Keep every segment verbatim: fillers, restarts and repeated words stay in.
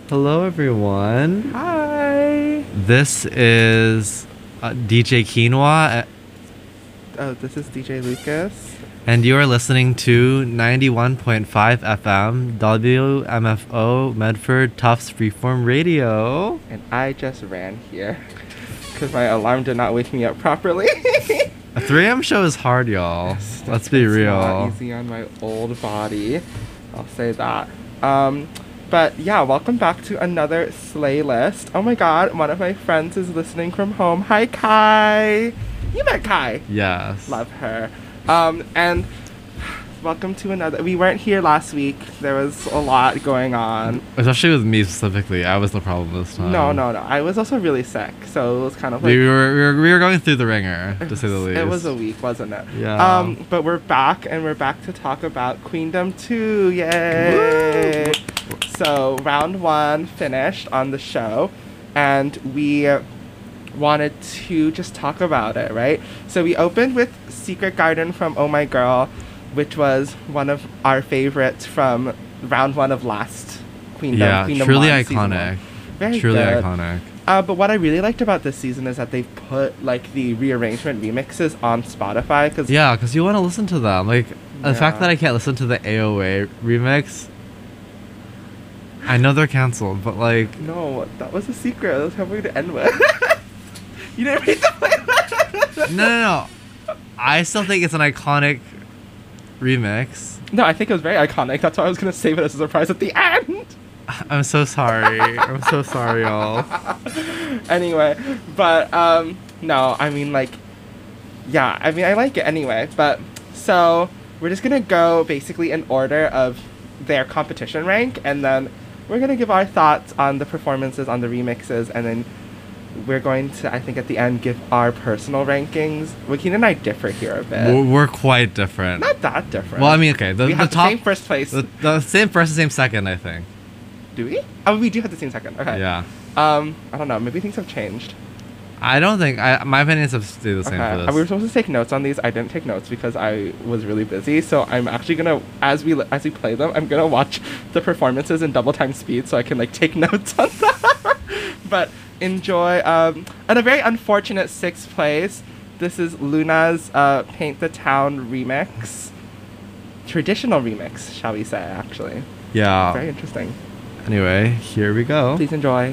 Hello, everyone. Hi. This is uh, D J Quinoa, uh, Oh, this is D J Lucas. and you are listening to ninety-one point five F M W M F O Medford Tufts Freeform Radio. And I just ran here because my alarm did not wake me up properly. A three a.m. show is hard, y'all. Yes, Let's be it's real. Not easy on my old body. I'll say that. Um, but yeah, welcome back to another Slay List. Oh my god, one of my friends is listening from home. Hi, Kai. You met Kai. Yes. Love her. Um, and welcome to another. We weren't here last week. There was a lot going on. Especially with me specifically. I was the problem this time. No, no, no. I was also really sick, so it was kind of like We were, we were, we were going through the ringer, to say the least. it was a week, wasn't it? Yeah. Um, but we're back, and we're back to talk about Queendom two. Yay! So round one finished on the show, and we wanted to just talk about it, right? So we opened with Secret Garden from Oh My Girl, which was one of our favorites from round one of last Queendom. Yeah, Queendom truly one, season iconic. one. Very Truly good. iconic. Uh, but what I really liked about this season is that they've put like the rearrangement remixes on Spotify because Yeah, because you want to listen to them. Like, the fact Yeah. that I can't listen to the A O A remix, I know they're canceled, but like, no, that was a secret. That was how we're gonna end with. You didn't read the playlist. no, no, no. I still think it's an iconic remix. No, I think it was very iconic. That's why I was gonna save it as a surprise at the end. I'm so sorry. I'm so sorry, y'all. Anyway, but um, no, I mean like, yeah, I mean I like it anyway. But so we're just gonna go basically in order of their competition rank, and then we're gonna give our thoughts on the performances, on the remixes, and then we're going to, I think, at the end, give our personal rankings. Joaquin and I differ here a bit. We're, we're quite different. Not that different. Well, I mean, okay, the, we the have top, the same first place. the, the same first, and same second, I think. Do we? Oh, we do have the same second. Okay. Yeah. Um, I don't know. Maybe things have changed. I don't think I my opinions have stayed the same Okay. for Uh, this. We were supposed to take notes on these. I didn't take notes because I was really busy. So I'm actually gonna, as we as we play them, I'm gonna watch the performances in double time speed so I can like take notes on them. But enjoy. Um, at a very unfortunate sixth place, this is Luna's uh, "Paint the Town" remix, traditional remix, shall we say? Actually, yeah. very interesting. Anyway, here we go. Please enjoy.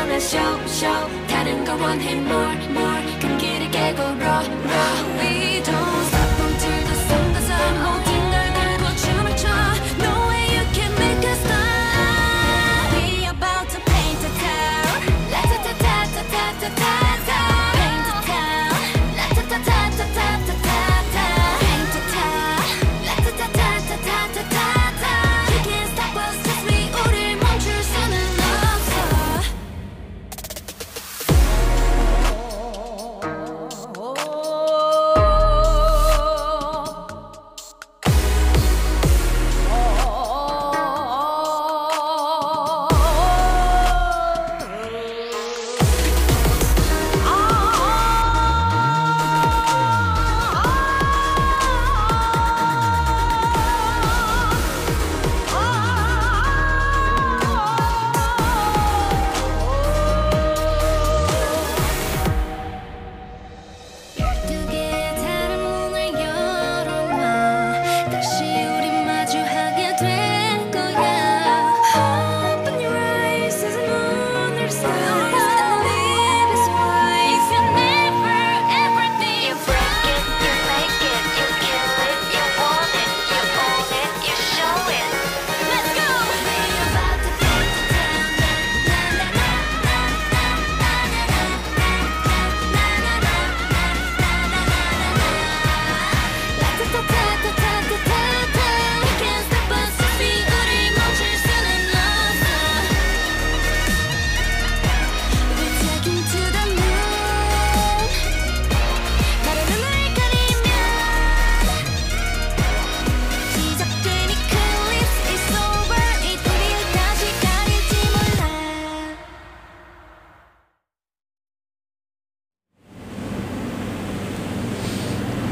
show 다른 걸 원해 more more 큰 길을 깨고 raw raw We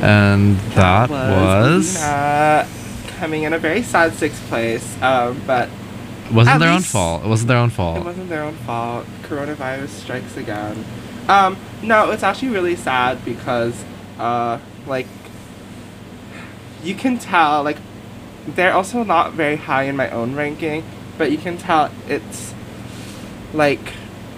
And that, was. Luna coming in a very sad sixth place, um, but. It wasn't At their own least- fault. It wasn't their own fault. It wasn't their own fault. Coronavirus strikes again. Um, no, it's actually really sad because, uh, like, you can tell, like, they're also not very high in my own ranking, but you can tell it's, like,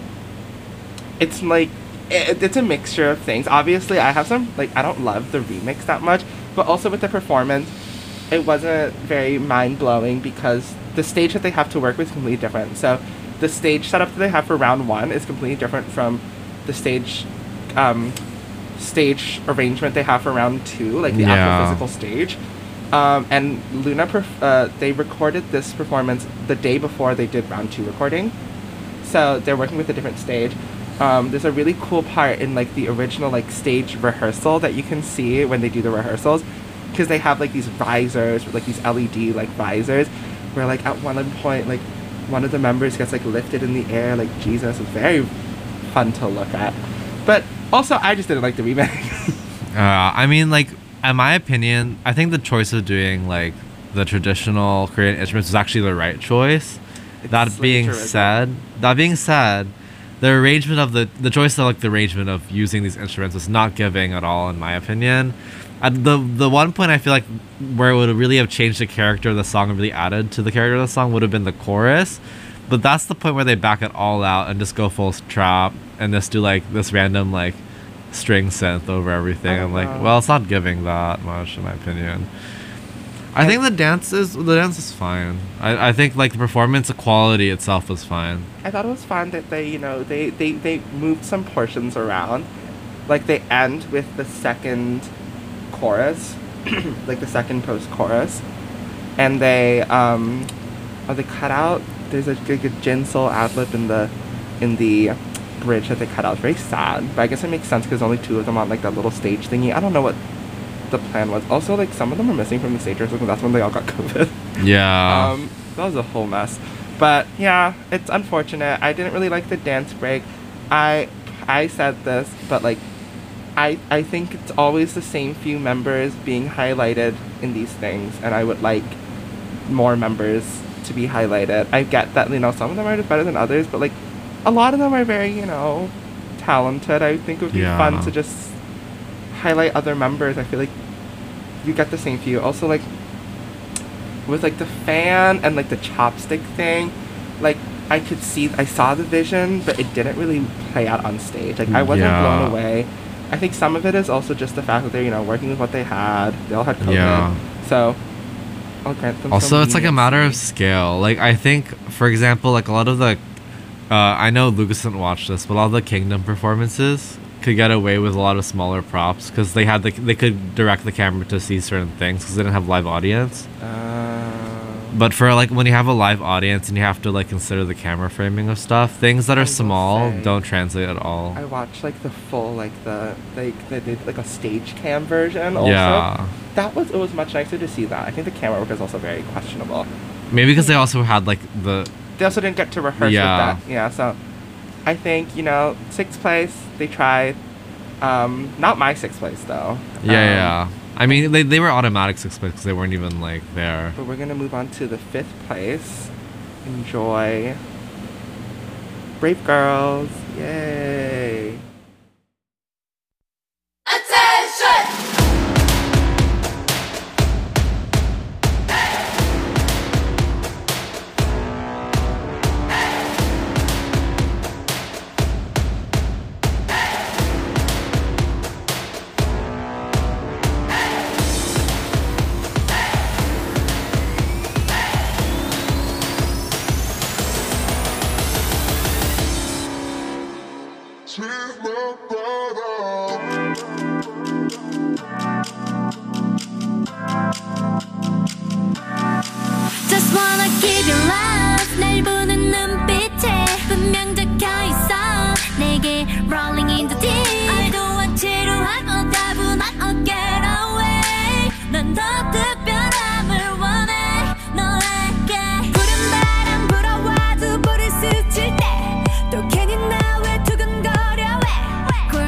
it's like, it, it's a mixture of things. Obviously, I have some, like, I don't love the remix that much, but also with the performance, it wasn't very mind-blowing because the stage that they have to work with is completely different. So the stage setup that they have for round one is completely different from the stage um, stage arrangement they have for round two, like the Yeah. actual physical stage. Um, and Luna, perf- uh, they recorded this performance the day before they did round two recording. So they're working with a different stage. Um, there's a really cool part in like the original like stage rehearsal that you can see when they do the rehearsals, because they have like these visors, like these L E D like visors, where like at one point like one of the members gets like lifted in the air like Jesus. It's very fun to look at. But also I just didn't like the remake. Uh, I mean, like, in my opinion, I think the choice of doing like the traditional Korean instruments was actually the right choice. That It's being plagiarism. said, that being said, the arrangement of the the choice of like the arrangement of using these instruments was not giving at all, in my opinion. At the the one point I feel like where it would really have changed the character of the song and really added to the character of the song would have been the chorus. But that's the point where they back it all out and just go full trap and just do like this random like string synth over everything. I I'm like, know. well, it's not giving that much in my opinion. I think the dance is the dance is fine. I, I think like the performance quality itself was fine. I thought it was fun that they, you know, they, they, they moved some portions around. Like they end with the second chorus, like the second post chorus, and they um, oh they cut out. There's a, like a Jin Soul ad lib in the in the bridge that they cut out. It's very sad, but I guess it makes sense because only two of them on like that little stage thingy. I don't know what the plan was. Also, like some of them are missing from the stage or something. That's when they all got COVID. Yeah. Um, that was a whole mess. But yeah, it's unfortunate. I didn't really like the dance break. I I said this, but like I I think it's always the same few members being highlighted in these things, and I would like more members to be highlighted. I get that, you know, some of them are just better than others, but like a lot of them are very, you know, talented. I think it would be Yeah. fun to just highlight other members. I feel like you get the same few. Also, like with like the fan and like the chopstick thing, like I could see, I saw the vision, but it didn't really play out on stage. Like I wasn't Yeah. blown away. I think some of it is also just the fact that they're, you know, working with what they had. They all had COVID. Yeah. So I'll grant them Also, some it's like a matter of leniency. scale. Like I think, for example, like a lot of the, uh, I know Lucas didn't watch this, but all the Kingdom performances could get away with a lot of smaller props because they had the they could direct the camera to see certain things because they didn't have live audience. Uh, But for like when you have a live audience and you have to like consider the camera framing of stuff, things that I are will small say- don't translate at all. I watched like the full, like the, they, they did like a stage cam version also. Yeah, That was, it was much nicer to see that. I think the camera work is also very questionable. maybe because they also had like the They also didn't get to rehearse Yeah. with that. Yeah, so I think, you know, sixth place, they tried. Um, not my sixth place though. yeah Um, yeah. I mean they they were automatic six because they weren't even like there. But we're gonna move on to the fifth place. Enjoy. Brave Girls. Yay. Just wanna give you love 날 보는 눈빛에 분명 적혀있어 내게 rolling in the deep 알도 지루한 어따분한 oh get away 난 더 특별함을 원해 너에게 푸른 바람 불어와도 볼을 스칠 때 또 괜히 나 왜 두근거려 왜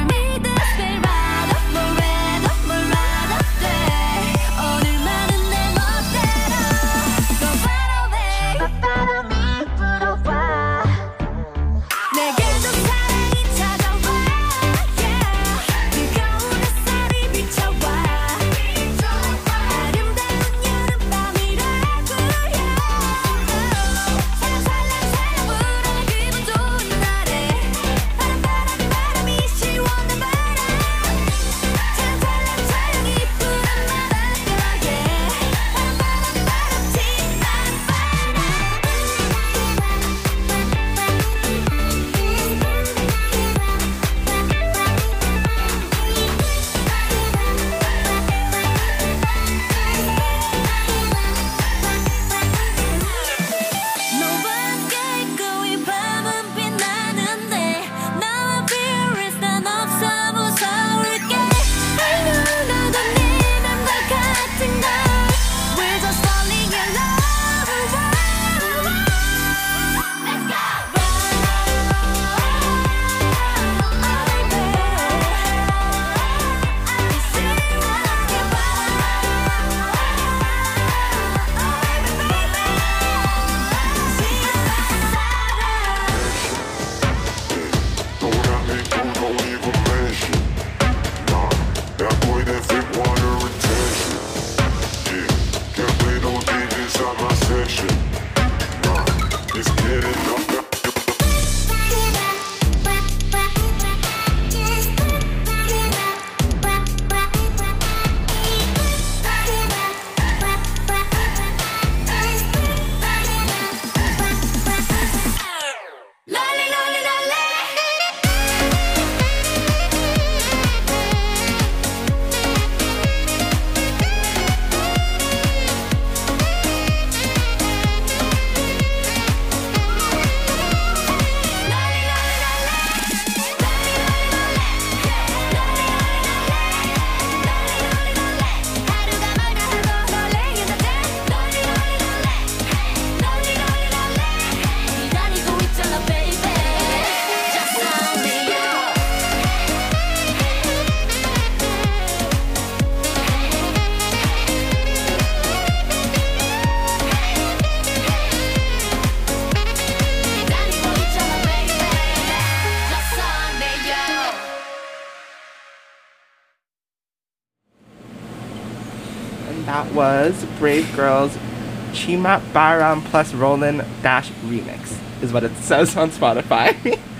That was Brave Girls Chima Baram plus Roland Dash Remix is what it says on Spotify.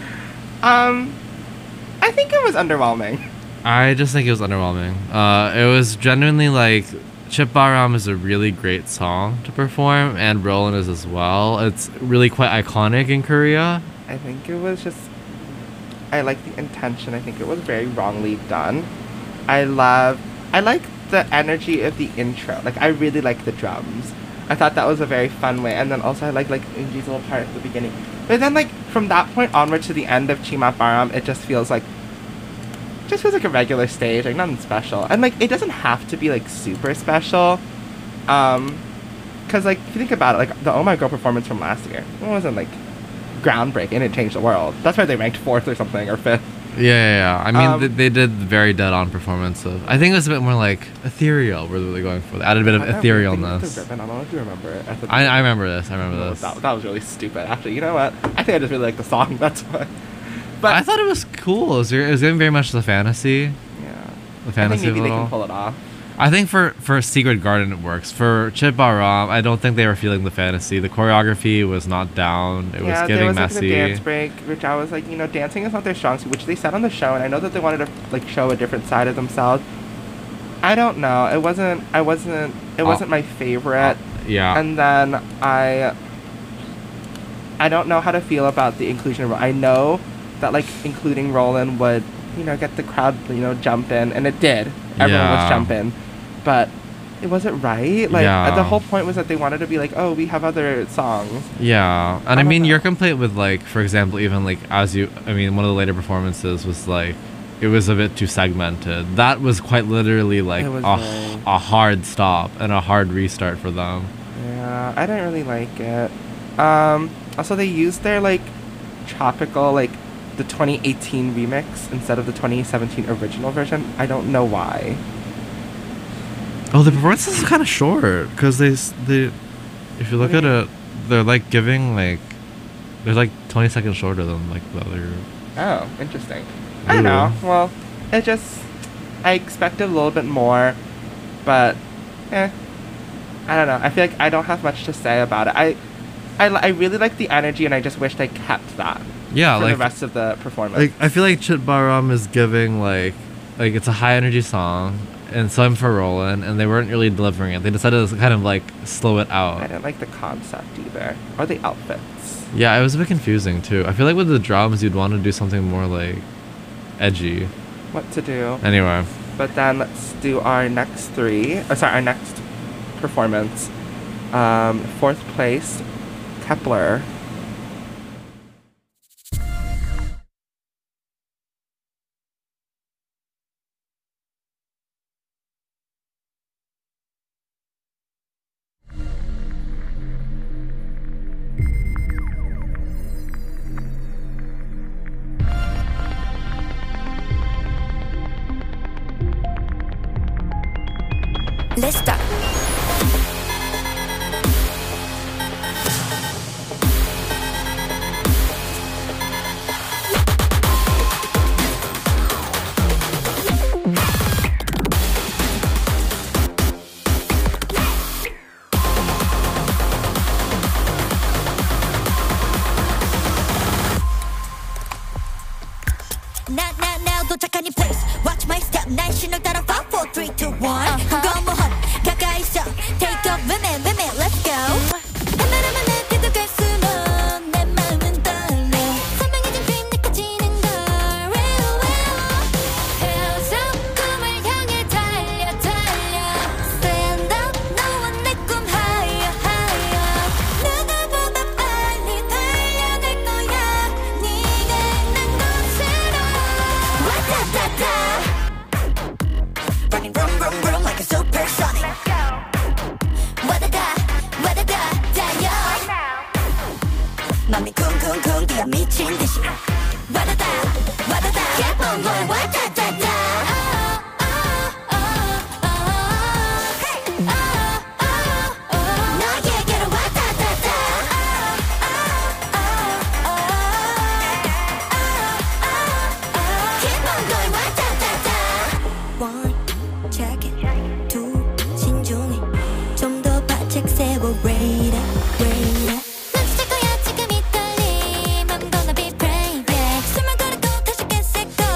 um, I think it was underwhelming. I just think it was underwhelming. Uh, it was genuinely like Chip Baram is a really great song to perform, and Roland is as well. It's really quite iconic in Korea. I think it was just, I like the intention. I think it was very wrongly done. I love, I like the energy of the intro. Like, I really like the drums. I thought that was a very fun way. And then also I like like Eunji's little part at the beginning. But then like from that point onward to the end of Chima Baram, it just feels like, just feels like a regular stage, like nothing special. And like it doesn't have to be like super special. Um, cause like if you think about it, like the Oh My Girl performance from last year, it wasn't like groundbreaking. It changed the world. That's why they ranked fourth or something or fifth. Yeah, yeah, yeah. I mean, Um, they, they did very dead-on performance of. I think it was a bit more like ethereal. Were they going for? They added a bit of I don't really think etherealness. it's a ribbon. I don't know if you remember it. At the I, I remember this. I remember Oh, this. That, that was really stupid. Actually, you know what? I think I just really like the song. That's why. But I thought it was cool. It was, it was getting very much the fantasy. yeah, The I fantasy think maybe of they it can all. pull it off. I think for, for Secret Garden it works. For Chip Baram, I don't think they were feeling the fantasy. The choreography was not down. It yeah, was there giving was like messy. the dance break, which I was like, you know, dancing is not their strong suit, which they said on the show, and I know that they wanted to like show a different side of themselves. I don't know. It wasn't. I wasn't. It Uh, wasn't my favorite. yeah. And then I. I don't know how to feel about the inclusion of. I know that like including Roland would, you know, get the crowd, you know, jumping, and it did. Everyone Yeah. was jumping, but it wasn't right. Like Yeah. the whole point was that they wanted to be like, oh, we have other songs. Yeah, and I I, don't mean, know. your complaint with like, for example, even like as you, I mean, one of the later performances was like, it was a bit too segmented. That was quite literally like It was a, very- a hard stop and a hard restart for them. Yeah, I didn't really like it. Um, also, they used their like tropical, like the twenty eighteen remix instead of the twenty seventeen original version. I don't know why. Oh, the performance is kind of short because they s- they, if you look What at do you it, they're like giving like, they're like twenty seconds shorter than like the other. Oh, interesting. I don't know. Well, it just I expected a little bit more, but eh. I don't know. I feel like I don't have much to say about it. I I, li- I really like the energy, and I just wished I kept that Yeah, for like the rest of the performance. like I feel like Chit Baram is giving like like it's a high energy song and some for Roland, and they weren't really delivering it. They decided to kind of like slow it I out. didn't like the concept either, or the outfits. Yeah, it was a bit confusing too. I feel like with the drums, you'd want to do something more like edgy. What to do? Anyway, But then let's do our next three. Or sorry, our next performance. Um, fourth place, Kepler. Let's start. 맘이 쿵쿵쿵 뛰어 미친 듯이 와다다 와다다 keep on going 와다다다 너에게로 와다다다 keep on going 와다다다 one check it two 신중해 좀 더 바짝 세워 rate it rate it 눈치챌 거야 지금 이 떨림 I'm gonna be brave yeah 숨을 고르고 다시 get set go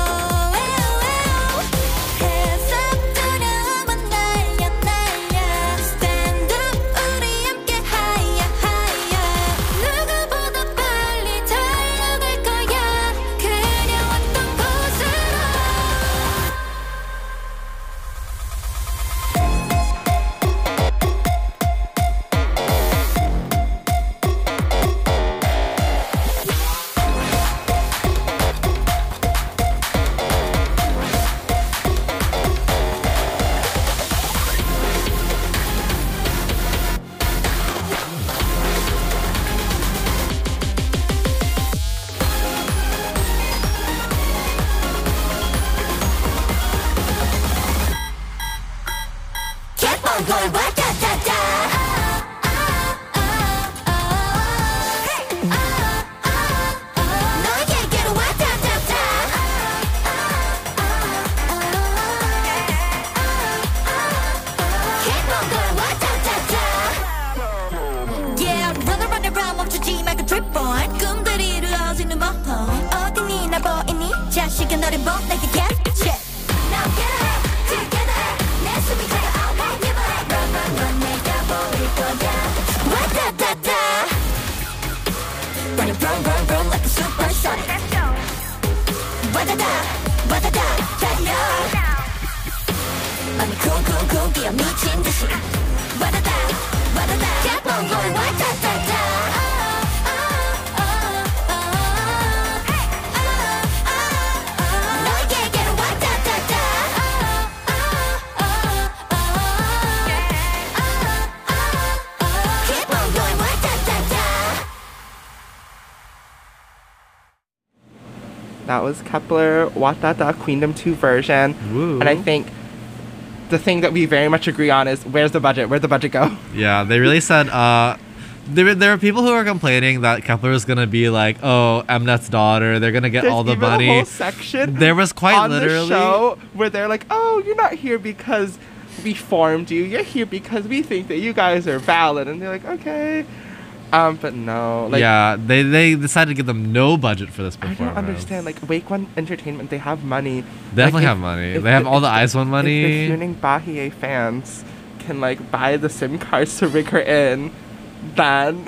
hands up 두려움은 날려 날려 stand up 우리 함께 higher higher 누구보다 빨리 달려갈 거야 그냥 왔던 곳으로 keep on going 와다다다 너에게로 와다다다 keep on going 와다다다 yeah run around around 멈추지 말고 trip on 꿈들이 이루어지는 모험 어디니 나 보이니 자식은 어린 법 내게 catch it now get it together 내 숨이 차가 I won't give up run run run 내가 보일 거야 와다다다 running vroom vroom vroom like a supersonic 와다다 와다다 달려 맘이 쿵쿵쿵 뛰어 미친 듯이 와다다 와다다 keep on going 와다다다 너에게로 와다다다 keep on going 와다다다 That was Kepler Watata Queendom two version. Woo. And I think the thing that we very much agree on is where's the budget? Where'd the budget go? Yeah, they really said. Uh, there, there are people who are complaining that Kepler is gonna be like, oh, Mnet's daughter. They're gonna get There's all the even money. a whole section There was quite on literally. the show where they're like, oh, you're not here because we formed you. You're here because we think that you guys are valid. And they're like, okay. Um, but no. Like, yeah, they they decided to give them no budget for this I performance. don't understand. Like, Wake One Entertainment, they have money. They definitely Like, have if- money. if They have all the if Ice One money. If the Huning Bahie fans can, like, buy the SIM cards to rig her in, then...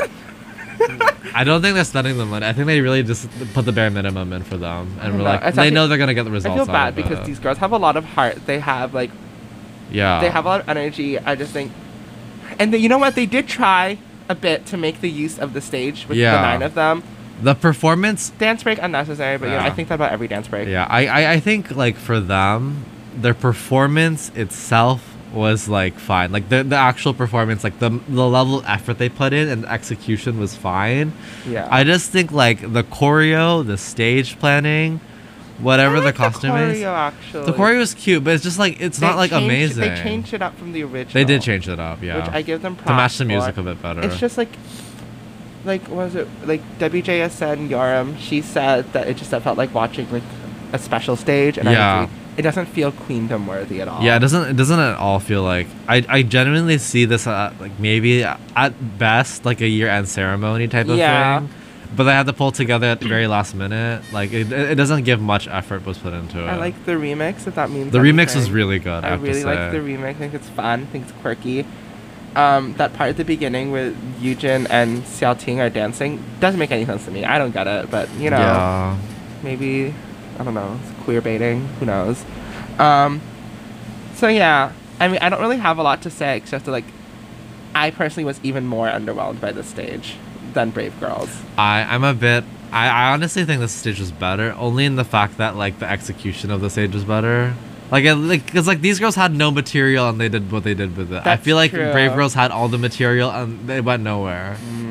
I don't think they're spending the money. I think they really just put the bare minimum in for them, and we're know. like, It's they actually- know they're gonna get the I results. feel out bad of because it. these girls have a lot of heart. They have, like, yeah, they have a lot of energy. I just think... And the, you know what? They did try a bit to make the use of the stage with Yeah. the nine of them. the performance. Dance break unnecessary, but you know, I Yeah. think that about every dance break. Yeah, I, I I think like for them, their performance itself was like fine. Like the the actual performance, like the the level of effort they put in and the execution was fine. Yeah. I just think like the choreo, the stage planning, whatever I the like costume the is. choreo, actually. The choreo is cute, but it's just like it's They not like changed- amazing. They changed it up from the original. They did change it up, yeah, Which I give them props to match the for. music a bit better. It's just like, like what was it? Like W J S said, Yoram, she said that it just felt like watching like a special stage, and Yeah. I agree. It doesn't feel queendom worthy at all. Yeah, it doesn't. It doesn't at all feel like. I. I genuinely see this at, like maybe at best like a year-end ceremony type of Yeah. thing, but they had to pull together at the very last minute. Like it. It doesn't give much effort was put into it. I like the remix. If that means the remix was anything. really good. I, I have really to like say. the remix. I think it's fun. I think it's quirky. Um, that part at the beginning where Yujin and Xiao Ting are dancing doesn't make any sense to me. I don't get it, but you know, Yeah. maybe I don't know. It's queer baiting. Who knows? Um, so yeah, I mean, I don't really have a lot to say except that like, I personally was even more underwhelmed by this stage than Brave Girls. I. I'm a bit. I. I honestly think this stage was better, only in the fact that like the execution of the stage was better. Like, it, like, cause like these girls had no material and they did what they did with it. I That's feel like true. Brave Girls had all the material and they went nowhere.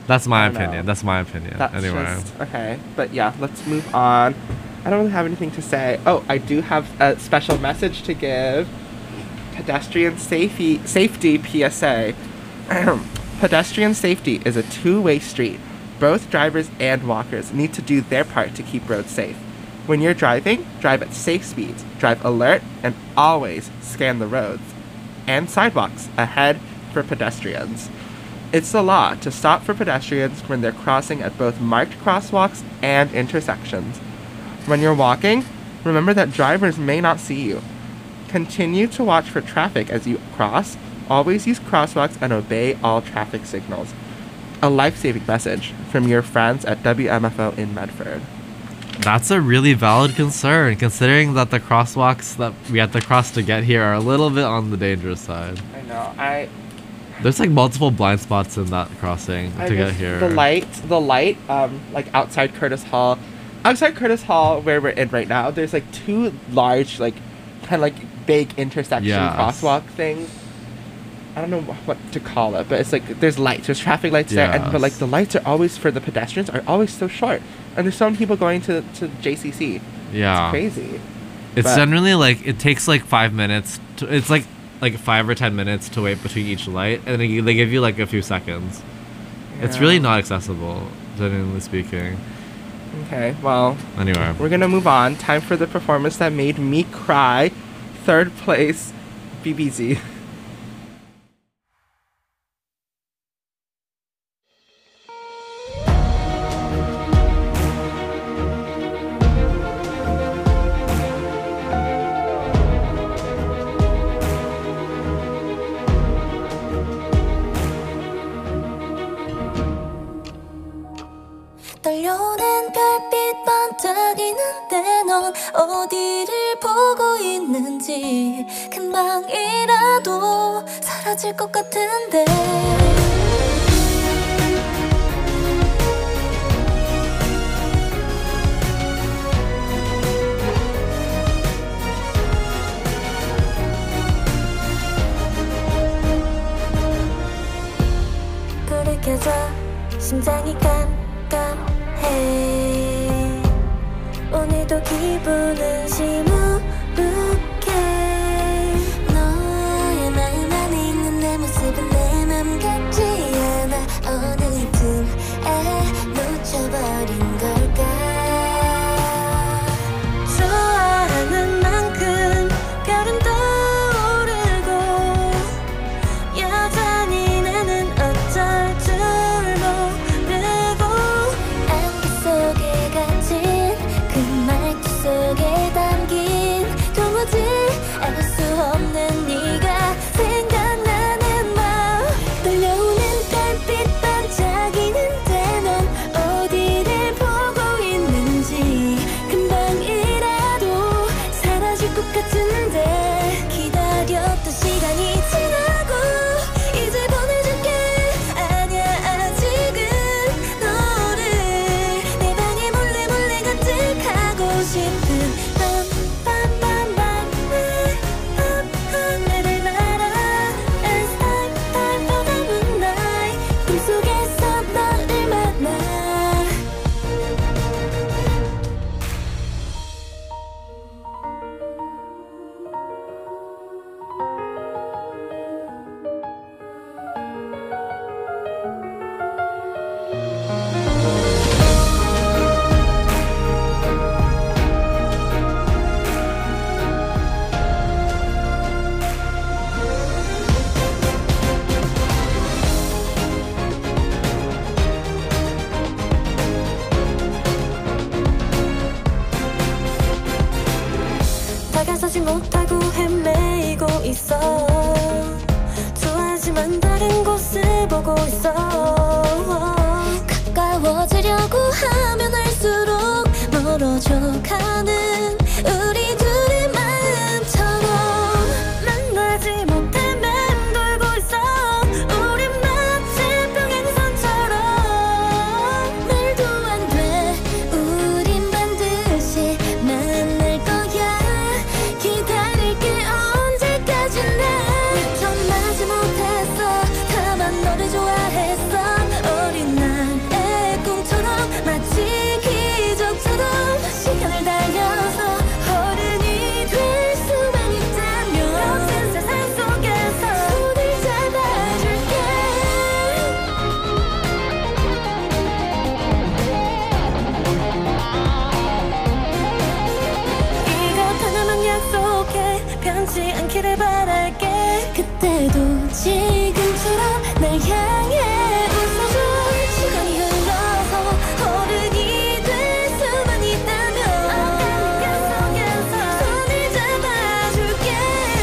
That's my I don't know. opinion. That's my opinion. That's anyway. just okay. But yeah, let's move on. I don't really have anything to say. Oh, I do have a special message to give. Pedestrian safety safety P S A. Pedestrian safety is a two-way street. Both drivers and walkers need to do their part to keep roads safe. When you're driving, drive at safe speeds, drive alert, and always scan the roads and sidewalks ahead for pedestrians. It's the law to stop for pedestrians when they're crossing at both marked crosswalks and intersections. When you're walking, remember that drivers may not see you. Continue to watch for traffic as you cross. Always use crosswalks and obey all traffic signals. A life-saving message from your friends at W M F O in Medford. That's a really valid concern, considering that the crosswalks that we have to cross to get here are a little bit on the dangerous side. I know. I There's like multiple blind spots in that crossing I to get just- here. The light, the light, um, like outside Curtis Hall, outside Curtis Hall, where we're in right now. There's like two large, like, kind of like big intersection Yes. crosswalk things. I don't know wh- what to call it, but it's like there's lights, there's traffic lights there, and but like Yes. the lights are always for the pedestrians are always so short, and there's so many people going to to J C C. Yeah. It's crazy. It's But- generally like it takes like five minutes. To, it's like like five or ten minutes to wait between each light, and they, they give you like a few seconds. It's really Yeah. not accessible, genuinely speaking. Okay, well, Anyway, we're gonna move on. Time for the performance that made me cry. Third place, B B Z. 떨려오는 별빛 반짝이는데 넌 어디를 보고 있는지 금방이라도 사라질 것 같은데 불이 켜져 심장이 깜깜해 오늘도 기분은 시무룩해 너의 마음 안에 있는 내 모습은 내 맘 같지 않아 어느 틈에 놓쳐버린 걸까 좋아하는 만큼 별은 떠오르고 여전히 나는 어쩔 줄 모르고 안개 속에 갇힌 그 말투 속에 담긴 도무지 알 수 없는 네가 생각나는 맘 떨려오는 별빛 반짝이는데 넌 어디를 보고 있는지 금방이라도 사라질 것 같은데 기다렸던 시간이 지나고 이제 보내줄게 아니야 아직은 너를 내 방에 몰래 몰래 간직하고 싶은 빰빰빰빰 빰빰 나를 말아 It's time time for the moonlight 꿈속에서 너를 만나 다가서지 못하고 헤매이고 있어 좋아하지만 다른 곳을 보고 있어 가까워지려고 하면 할수록 멀어져 가는 우리 둘의 마음처럼 만나지 못해 맴돌고 있어 우리 마치 평행선처럼 말도 안 돼 우린 반드시 만날 거야 기다릴게 언제까지나 미처 만나지 못했어 다만 너를 좋아했어 어린 날 지금처럼 날 향해 웃어줘 시간이 흘러서 어른이 될 수만 있다면 손을 잡아줄게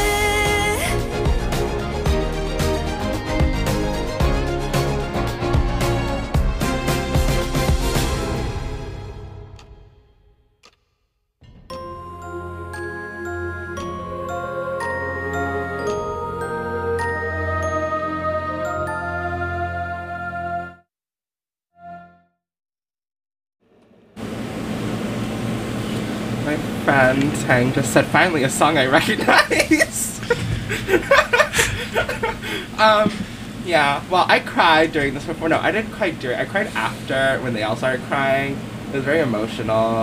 My friend Tang just said, finally a song I recognize. um, yeah, well, I cried during this before. No, I didn't cry during. I cried after when they all started crying. It was very emotional.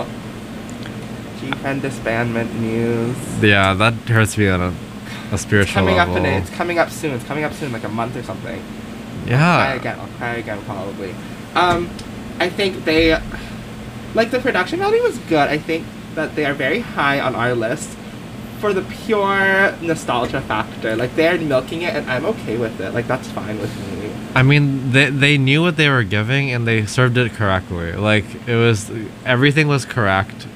G-Fan disbandment news. Yeah, that hurts me on a, a spiritual Coming level. up in it. It's coming up soon. It's coming up soon, like a month or something. Cry Yeah. again. I'll cry again probably. Um, I think they, like the production value was good. I think that they are very high on our list for the pure nostalgia factor. Like they're milking it, and I'm okay with it. Like that's fine with me. I mean, they they knew what they were giving and they served it correctly. Like it was, everything was correct.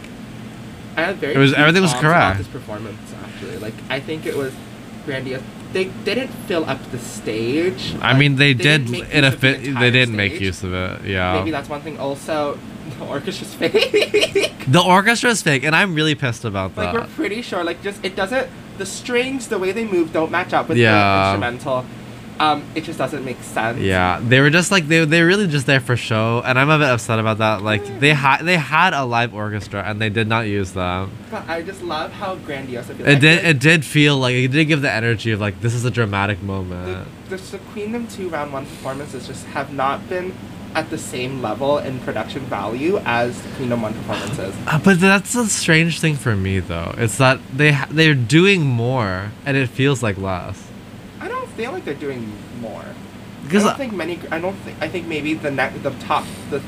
I had very It was- few everything was qualms about correct. this performance actually. Like I think it was grandiose. They didn't fill up the stage. I Like, mean, they, didn't did make in a use of the fit. entire They didn't make stage. use of it. Yeah. Maybe that's one thing. Also, the orchestra's fake. The orchestra is fake, and I'm really pissed about Like that. we're pretty sure, like just it doesn't. The strings, the way they move, don't match up with Yeah. the instrumental. Um, it just doesn't make sense. Yeah, they were just like they they were really just there for show, and I'm a bit upset about that. Like they had they had a live orchestra and they did not use them. But I just love how grandiose it feels. It I did feel it did feel like it did give the energy of like this is a dramatic moment. the, the, the Queendom two round one performances just have not been at the same level in production value as the Queendom one performances. Uh, but that's a strange thing for me though. It's that they ha- they're doing more and it feels like less. I don't feel like they're doing more. Because I don't think many. I don't think. I think maybe the neck, the top, the.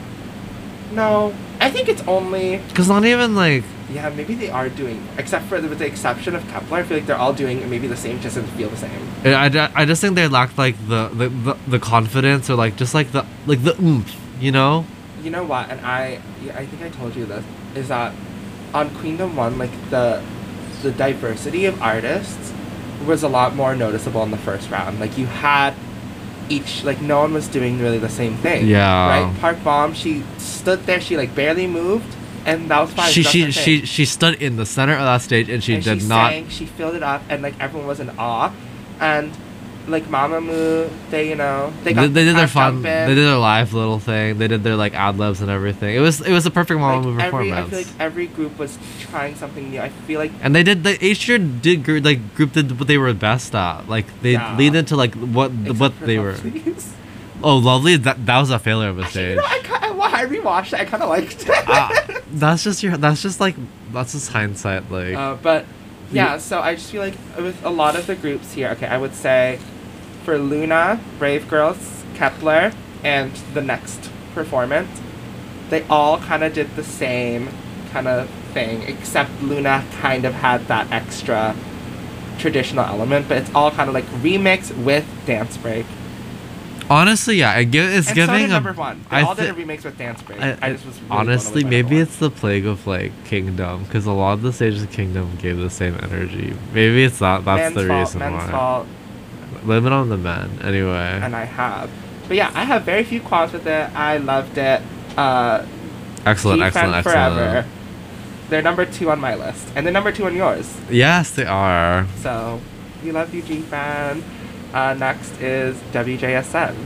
No, I think it's only. because not even like Yeah, maybe they are doing, except for the, with the exception of Kepler. I feel like they're all doing maybe the same, just doesn't feel the same. I, I, I just think they lacked like the, the, the, the confidence or like just like the like the oomph, you know? You know what? And I, yeah, I think I told you this. Is that on Queendom One, like the, the diversity of artists was a lot more noticeable in the first round. Like you had each, like no one was doing really the same thing. Yeah. Right. Park Bomb, she stood there. She like barely moved, and that was fine. She that's she her she thing. she stood in the center of that stage and she and did she not. sang, she filled it up, and like everyone was in awe, and like Mamamoo, they you know they They, got they did their Park fun. Jump They in. did their live little thing. They did their like ad libs and everything. It was it was a perfect Mamamoo like, every, I performance. feel like every group was trying something new. I feel like And they did the H year did gr- like group did what they were best at. Like they Yeah. leaned into like what except what for they were. Lovelyz. Oh, lovely! That that was a failure of a Actually, stage. you know, I, ki- I, wa- I rewatched it. I kind of liked it. Ah, that's just your. That's just like that's just hindsight. Like Uh, but yeah, so I just feel like with a lot of the groups here, okay, I would say for Luna, Brave Girls, Kepler, and the next performance, they all kind of did the same kind of thing, except Luna kind of had that extra traditional element, but it's all kind of like remix with dance break. honestly, yeah, it give, it's and so giving did a. number one. They I all thi- did a remix with dance break. I- I, just was really blown honestly, away by maybe number it's the plague of like Kingdom, because a lot of the stages of Kingdom gave the same energy. Maybe it's not. one. That's Men's the fault, reason men's why. fault, Limit on the men, anyway. and I have. But yeah, I have very few qualms with it. I loved it. Uh, excellent, G-Fan excellent, forever. excellent. They're number two on my list, and they're number two on yours. Yes, they are. So, we love you, G-Fan. Uh, next is W J S N.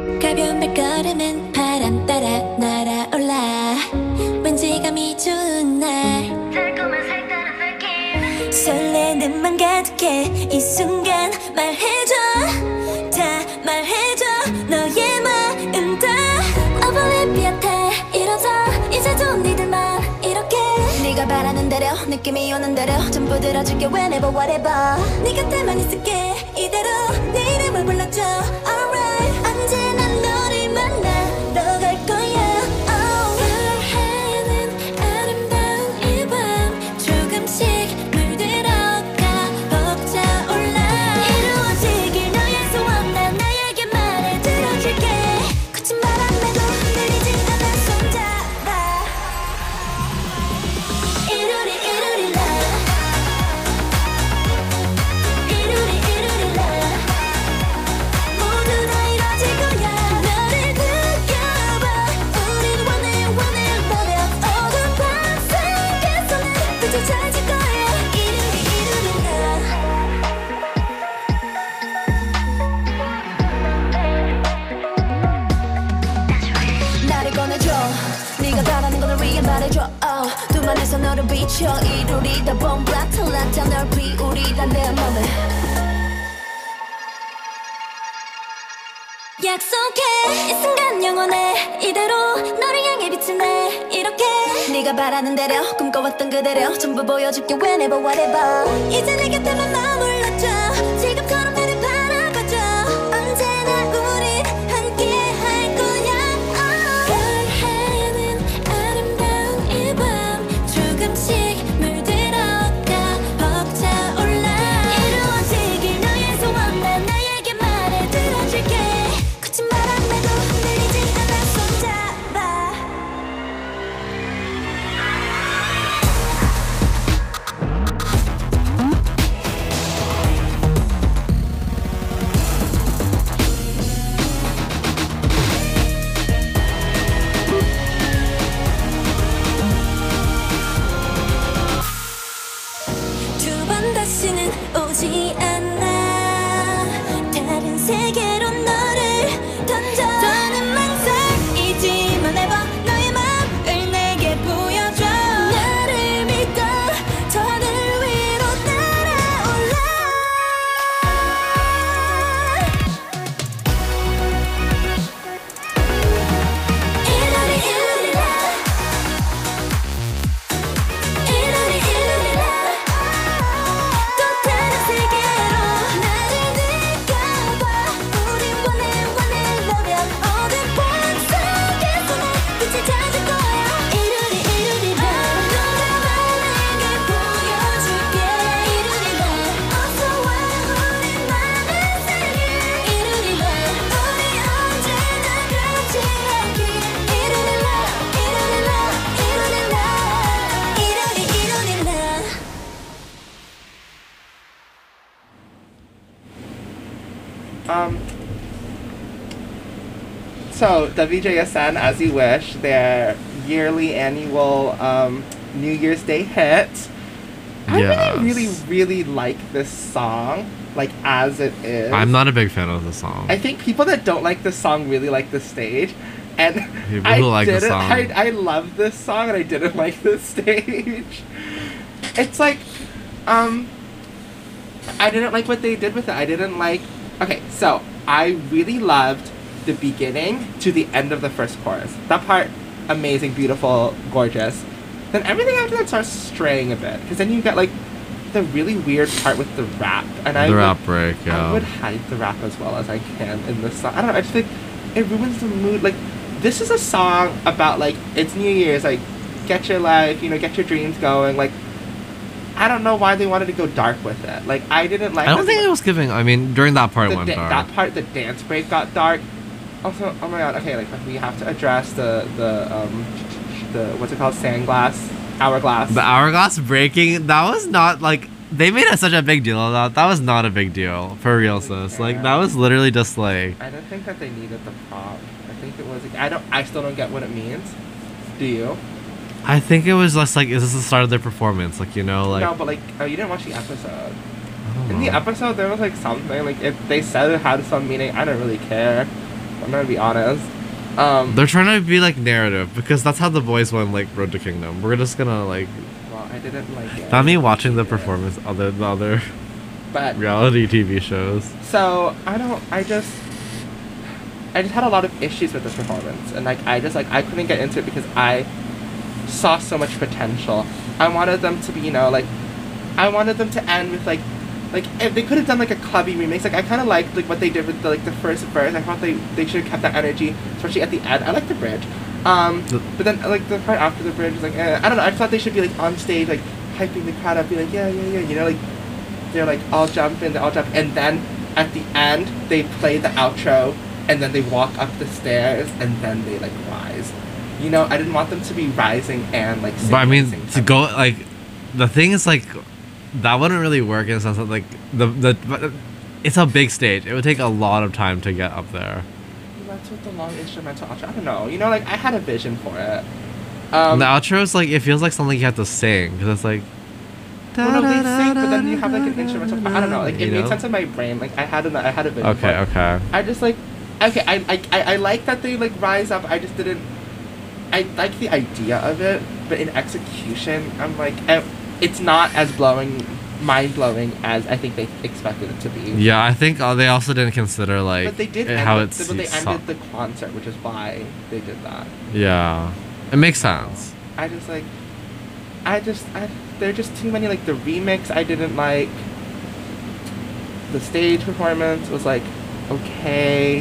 가벼운 발걸음은 바람 따라 날아올라 왠지 감이 좋은 날 달콤한 색다른 느낌 설레는 맘 가득해 이 순간 말해줘 다 말해줘 너의 마음 다 오블리비언해 이러자 이제도 니들만 이렇게 네가 바라는 대로 느낌이 오는 대로 전부 들어줄게 whenever whatever 네 곁에만 있을게 이대로 내 이름을 불러줘 alright 언제나 너를 만나 너 갈 거야 oh. 설레는 아름다운 이 밤 조금씩 물들어가 벅차올라 이루어지길 너의 소원 난 나에게 말해 들어줄게 거친 바람에도 흔들리지 않아 손잡아 이루리 이루리 라 이루리 이루리 라 모두 다 이뤄질 거야 너를 느껴봐 우린 원해 원해 너의 어두운 밤 속에서는 빛을 찾을 거야 이루리 이루리 라 나를 꺼내줘 네가 바라는 걸 위해 말해줘 oh. 두 만에서 너를 비춰 이루리다 봄라틀라타 널 피우리다 내 맘에 약속해 이 순간 영원해 이대로 너를 향해 빛을 내 이렇게 네가 바라는 대로 꿈꿔왔던 그대로 전부 보여줄게 whenever whatever 이제 내 곁에만 머물러줘 지금처럼 나를 바라봐줘 언제나 우린 함께 할 거야 oh. 설레는 아름다운 이 밤 조금씩 물들어가 벅차올라 이루어지길 너의 소원 난 나에게 말해 들어줄게 거친 바람에도 흔들리지 않아 손잡아 두 번 다시는 오지 않아 다른 세계로 너를 던져 더는 망설이지만 해봐 너의 맘을 내게 보여줘 나를 믿어 저 하늘 위로 날아올라 이루리 이루리 라 이루리 이루리 라 또 다른 세계로 나를 느껴봐 우린 원해 원해 너면 어딘 밤 속에서는 빛을 찾을 거야 이루리 이루리 라 너가 내게 보여줄게 이루리 라 어서 와 우리만의 세계 이루리 라 우리 언제나 같이 하길 이루리 라 이루리 라 이루리 라 이루리 이루리 라 Um, so, W J S N, As You Wish, their yearly annual um, New Year's Day hit. I Yes. really, really, really like this song, like as it is. I'm not a big fan of the song. I think people that don't like this song really like the stage. And People I who like the didn't, song. I, I love this song and I didn't like the stage. It's like, um, I didn't like what they did with it. I didn't like, okay, so I really loved the beginning to the end of the first chorus. That part, amazing, beautiful, gorgeous. Then everything after that starts straying a bit. Because then you get like the really weird part with the rap. And I the would, rap break, I yeah. would hide the rap as well as I can in this song. I don't know, I just think it ruins the mood. Like, this is a song about like, it's New Year's, like, get your life, you know, get your dreams going. Like, I don't know why they wanted to go dark with it. Like, I didn't like I don't this- think it was giving. I mean, during that part, it the went da- dark. that part, the dance break got dark. Also, oh my god, okay, like we have to address the the um the what's it called, sand glass, hourglass. The hourglass breaking, that was not like they made it such a big deal of that. That was not a big deal for real, sis. Like that was literally just like I don't think that they needed the prop. I think it was. I don't. I still don't get what it means. Do you? I think it was just like, is this the start of their performance? Like, you know, like no, but like, oh, you didn't watch the episode. I don't In the know. episode, there was like something like if they said it had some meaning. I don't really care. I'm gonna be honest. Um, They're trying to be like narrative because that's how the boys won like Road to Kingdom. We're just gonna like. well, I didn't like it. Not me watching the performance other the other But reality T V shows. so I don't. I just. I just had a lot of issues with this performance, and like I just like I couldn't get into it because I saw so much potential. I wanted them to be, you know, like I wanted them to end with like. Like if they could have done like a clubby remix, like I kind of liked like what they did with the, like the first verse. I thought they they should have kept that energy, especially at the end. I like the bridge, um, The- but then like the part after the bridge was like eh, I don't know. I just thought they should be like on stage, like hyping the crowd up, be like yeah yeah yeah, you know, like they're like all jumping, they all jump, and then at the end they play the outro, and then they walk up the stairs, and then they like rise. You know, I didn't want them to be rising and like. But I singing mean, at the same to time. go like, the thing is like, that wouldn't really work in the sense of like the the. But it's a big stage. It would take a lot of time to get up there. That's what the long instrumental outro. I don't know. You know, like I had a vision for it. Um, the outro is like it feels like something you have to sing because it's like. well, no, they sing, but then you have like an instrumental. I don't know. Like it You made know? sense in my brain. Like I had an I had a vision. for Okay, it. okay. I just like, okay. I I I, I like that they like rise up. I just didn't. I like the idea of it, but in execution, I'm like, eh, it's not as blowing, mind blowing as I think they expected it to be. Yeah, I think uh, they also didn't consider like But they did it- end how it, it's. but they so- ended the concert, which is why they did that. Yeah, it makes sense. I just like, I just, I, there are just too many, like, the remix I didn't like. The stage performance was, like, okay.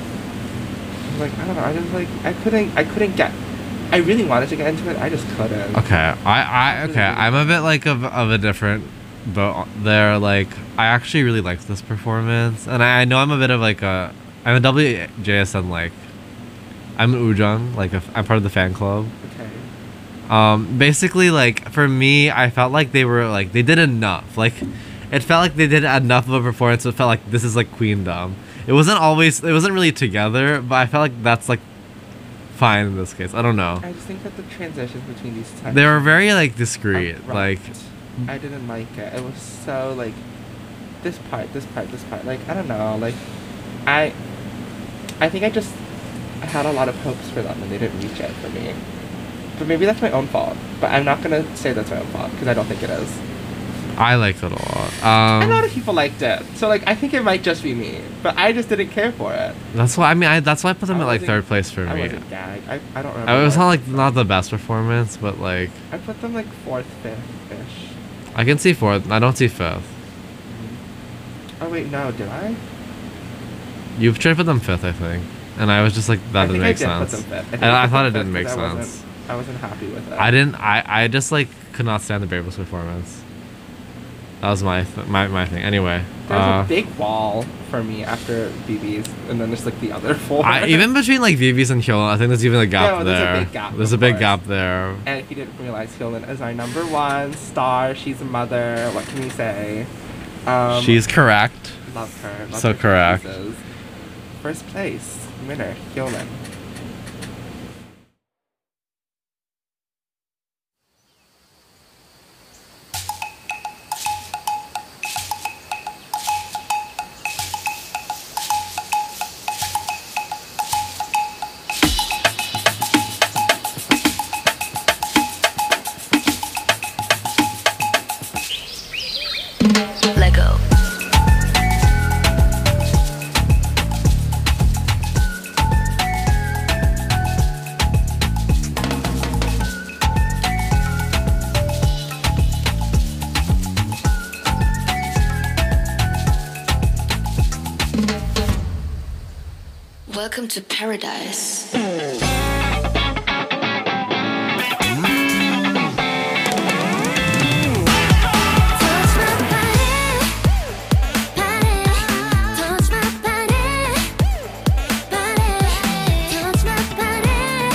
Like, I don't know, I just, like, I couldn't, I couldn't get, I really wanted to get into it, I just couldn't. Okay, I, I okay, I'm a bit like of of a different boat there. Like, I actually really liked this performance, and I, I know I'm a bit of like a, I'm a W J S N like, I'm an Ujung, like a, I'm part of the fan club. Okay. Um, basically, like for me, I felt like they were like they did enough. Like, it felt like they did enough of a performance. It felt like this is like Queendom. It wasn't always, it wasn't really together, but I felt like that's like fine in this case. I don't know. I just think that the transitions between these types They were very like discreet. abrupt. Like, I didn't like it. It was so, like, this part, this part, this part. Like, I don't know, like, I, I think I just had a lot of hopes for them and they didn't reach it for me. But maybe that's my own fault. But I'm not gonna say that's my own fault because I don't think it is. I liked it a lot. A lot Um, of people liked it, so like I think it might just be me. But I just didn't care for it. that's why I mean. I, that's why I put them I at like wasn't- third place for I me. wasn't gagged. I, I don't remember. I, it was what not I like put not them. the best performance, but like I put them like fourth, fifth ish. I can see fourth. I don't see fifth. Oh wait, no, did I? You've tried to put them fifth, I think, and I was just like that I didn't think make I did sense. Put them fifth. think And I put thought them it didn't fifth make 'cause I sense. wasn't- I wasn't happy with it. I didn't. I I just like could not stand the Bravos performance. That was my th- my my thing. Anyway, There was uh, a big wall for me after B B's, and then there's like the other four. I, even between like V V's and Hyolyn, I think there's even a gap Yeah, well, there's a there. big gap, There's of a big course. gap there. And if you didn't realize, Hyolyn is our number one star. She's a mother. What can we say? Um, She's correct. love her. Love so her to correct. pieces. First place winner, Hyolyn. Lego. Welcome to paradise. Touch my body, body. Touch my body, body. Touch my body,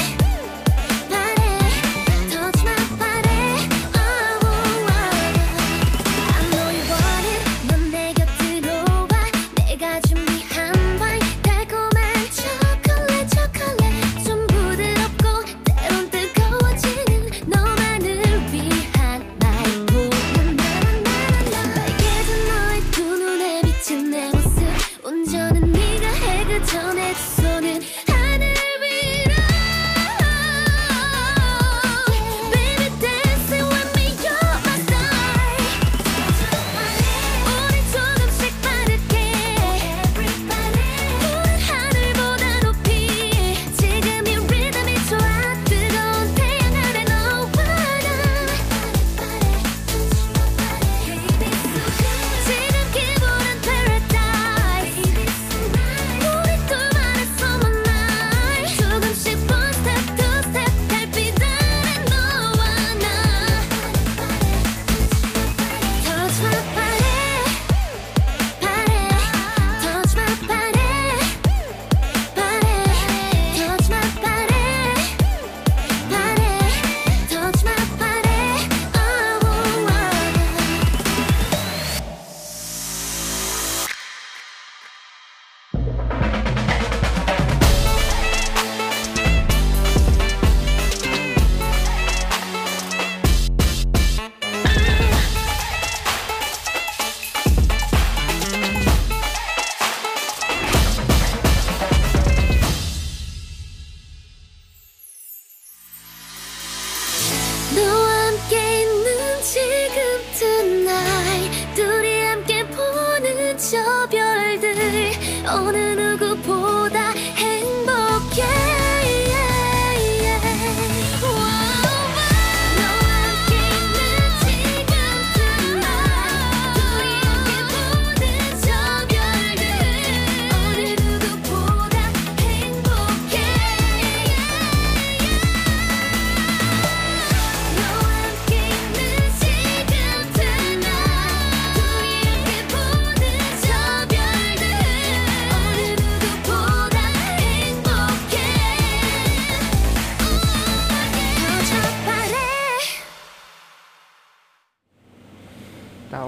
body. Touch my body. Oh, I know you want it. 넌 내 곁으로 와. 내가 준비한 wine 달콤한 chocolate, chocolate. 좀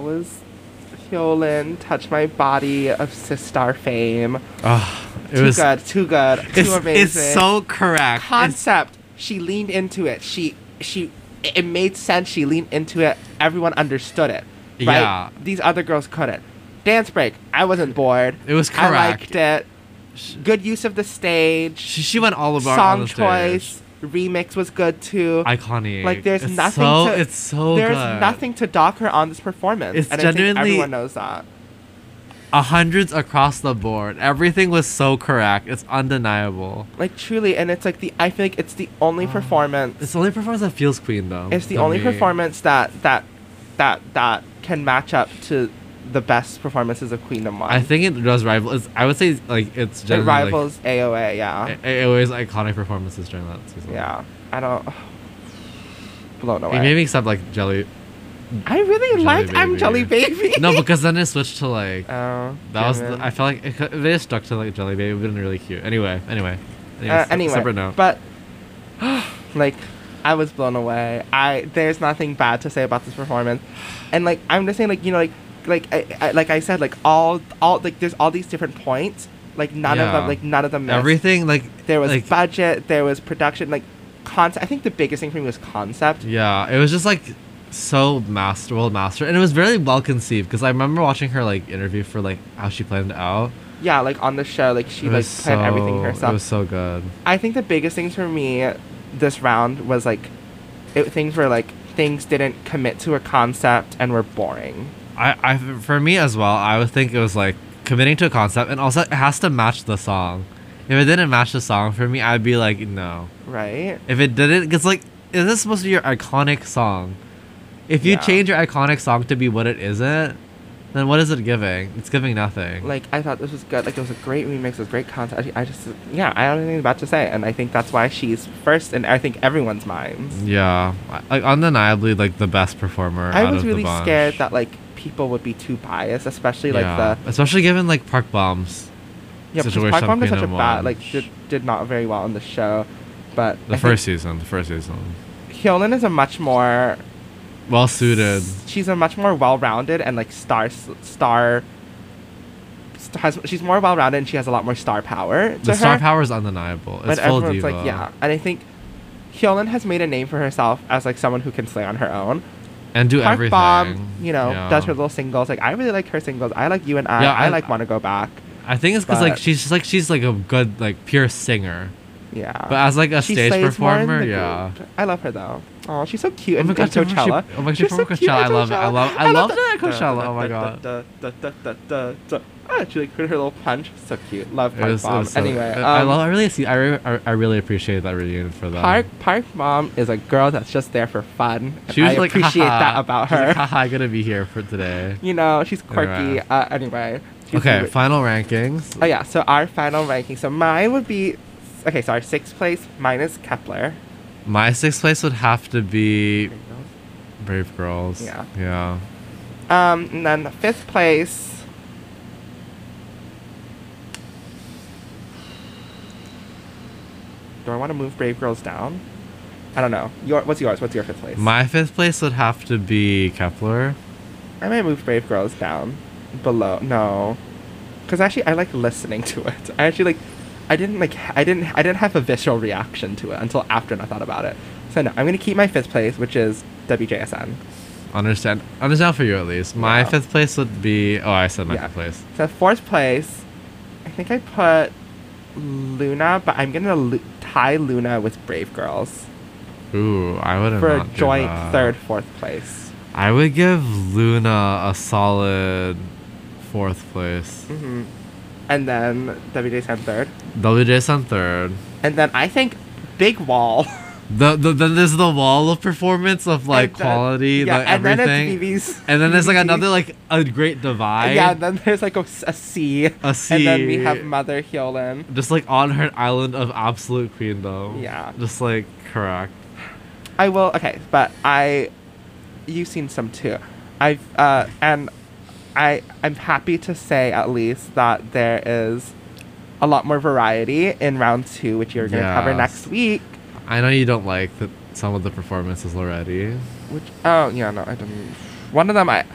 was Hyolyn, Touch My Body of Sistar fame. Oh, it too was good, too good, too it's, amazing. it's so correct. It's- Concept. She leaned into it. She she it made sense. She leaned into it. Everyone understood it. Right? Yeah. These other girls couldn't. Dance break. I wasn't bored. It was I correct. liked it. Good use of the stage. she, she went all about on Song the stage. choice. Remix was good too. Iconic. Like there's it's nothing so, to it's so there's good. nothing to dock her on this performance. It's and I think genuinely- everyone knows that. A hundreds across the board. Everything was so correct. It's undeniable. Like truly, and it's like the I feel like it's the only performance. It's the only performance that feels Queen though. It's the to only me. performance that that that that can match up to the best performances of Queendom One. I think it does rival. It's, I would say like it's it generally rivals A O A. Yeah, Like, it, it always iconic performances during that season. yeah. I don't. Blown away. Like, maybe except like Jelly. I really Jelly liked I'm Baby. Jelly Baby. No, because then it switched to like Oh, that was. damn The, it. I felt like it, could- if they just stuck to like Jelly Baby, it would have been really cute. Anyway, anyway. Uh, Anyways, se- anyway, separate note. but like I was blown away. I there's nothing bad to say about this performance, and like I'm just saying, like you know, like like I, I like I said, like all all like there's all these different points. Like none of Yeah. them, like none of them missed. Everything like There was like, budget. There was production. Like concept. I think the biggest thing for me was concept. Yeah, it was just like so master, well mastered, and it was very well conceived. Because I remember watching her like interview for like how she planned it out. Yeah, like on the show, like she It like was planned so, everything It herself. was so good. I think the biggest things for me this round was like it, things were like things didn't commit to a concept and were boring. I, I, for me as well, I would think it was like committing to a concept, and also it has to match the song. If it didn't match the song for me, I'd be like, no. Right? If it didn't, because like, is this supposed to be your iconic song? If you Yeah. change your iconic song to be what it isn't, then what is it giving? It's giving nothing. Like I thought this was good. Like it was a great remix. It was great concept. I just yeah, I don't have anything about to say, and I think that's why she's first in I think everyone's minds. Yeah, I- like undeniably, like the best performer. I out was of the really bunch. scared that like people would be too biased, especially like yeah. the especially given like Park Bombs. yeah because situation Park on Bom did such a Kingdom bad One. like did, did not very well on the show, but The I first season, the first season, think Hyolyn is a much more well suited. she's a much more well-rounded and like star star st- has she's more well-rounded and she has a lot more star power to The star her, power is undeniable. It's but full everyone's diva. like yeah, and I think Hyolyn has made a name for herself as like someone who can slay on her own. and do Park everything. Bomb, you know, Yeah. does her little singles. Like I really like her singles. I like You and I. Yeah, I, I- like Wanna Go Back. I think it's because like but- she's just, like she's like a good like pure singer, Yeah. but as like a She stage slays more in performer, the yeah. group. I love her though. Oh, she's so cute Oh in, my in god, she- Coachella. she- oh my god, she She's performed so cute Coachella. I in love it. I Coachella. love. I, love that at Coachella. Oh my god. Da, da, da, da, da, da. Ah, she like put her little punch. So cute. Love It Park was- it Bomb. was so- Anyway, I um, love. I really see. I, re- I, I really appreciate that reunion for that. Park Park Mom is a girl that's just there for fun. and She was I like, appreciate haha. that about She's her. like, haha, I'm gonna be here for today. You know, she's quirky. Anyway. Uh, anyway. she's Okay, really- final rankings. Oh yeah, so our final ranking. So mine would be, okay, sorry, sixth place minus Kepler. My sixth place would have to be Brave Girls. Yeah. Yeah. Um, and then fifth place. Do I want to move Brave Girls down? I don't know. Your what's yours? What's your fifth place? My fifth place would have to be Kepler. I might move Brave Girls down below. No, because actually I like listening to it. I actually like. I didn't like. I didn't. I didn't have a visceral reaction to it until after I thought about it. So no, I'm gonna keep my fifth place, which is W J S N. Understand. Understand for you at least. My Yeah. fifth place would be. Oh, I said my Yeah. fifth place. So fourth place, I think I put Luna, but I'm gonna lu- tie Luna with Brave Girls Ooh, I would for a not do joint that. third, fourth place. I would give Luna a solid fourth place. hmm And then W J S N third, W J S on third. and then I think Big Wall. The, the then there's the wall of performance of like And then- quality, yeah, like and everything. then it's B B's. And then there's like B B C. another like a great divide. Yeah, and then there's like a, s- a C. A And then we C. have Mother Hyolyn. Just like on her island of absolute queendom. Yeah. Just like correct. I will. Okay, but I, you've seen some too. I've uh and I I'm happy to say at least that there is a lot more variety in round two, which you're gonna cover Yes. next week. I know you don't like the, some of the performances already. Which oh yeah no I didn't. One of them I,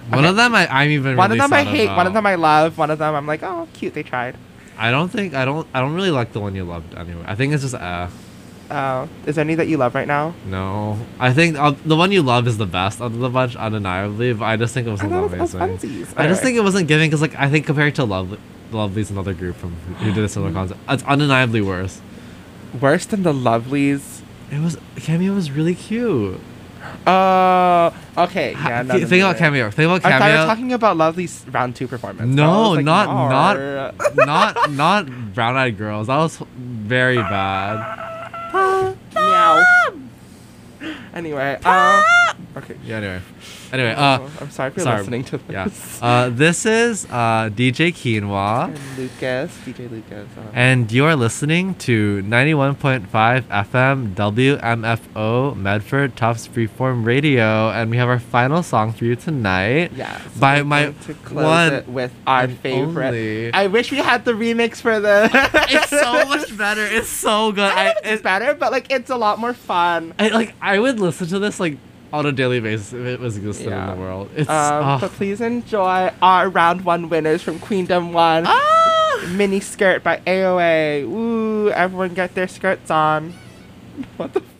One Okay. of them I, I'm even One really of them I sad hate. One of about. them I love. One of them I'm like, oh, cute. They tried. I don't think I don't I don't really like the one you loved anyway. I think it's just uh Uh, is there any that you love right now? no. I think uh, the one you love is the best out of the bunch, undeniably. But I just think it I wasn't thought it was amazing. funsies. I just Anyway. think it wasn't giving because like I think compared to Love Lovely's another group from who did a similar Mm-hmm. concept, it's undeniably worse. Worse than the Lovelies. It was Cameo was really cute. Oh, okay. Ha- Yeah, no, th- no, think no, about no. Cameo. Think about I thought you were Cameo. talking about Lovely's round two performance. No, I was like, not not "Nar." not not Brown Eyed Girls. That was very bad. Meow. Anyway, uh, okay. Yeah. Anyway. Anyway. Uh. Oh, I'm sorry for sorry. listening to Yeah. this. Uh. This is uh D J Quinoa. And Lucas, D J Lucas. Uh, And you are listening to ninety-one point five F M W M F O Medford Tufts Freeform Radio, and we have our final song for you tonight. yeah. so by we're my going to close one it with our and favorite. only- I wish we had the remix for the. It's so much better. It's so good. I, I, know it's it, better, but like it's a lot more fun. I like. I would listen to this like on a daily basis if it was existed Yeah. in the world. It's Um, oh. But please enjoy our round one winners from Queendom One. Ah! Mini Skirt by A O A. Woo! Everyone get their skirts on. What the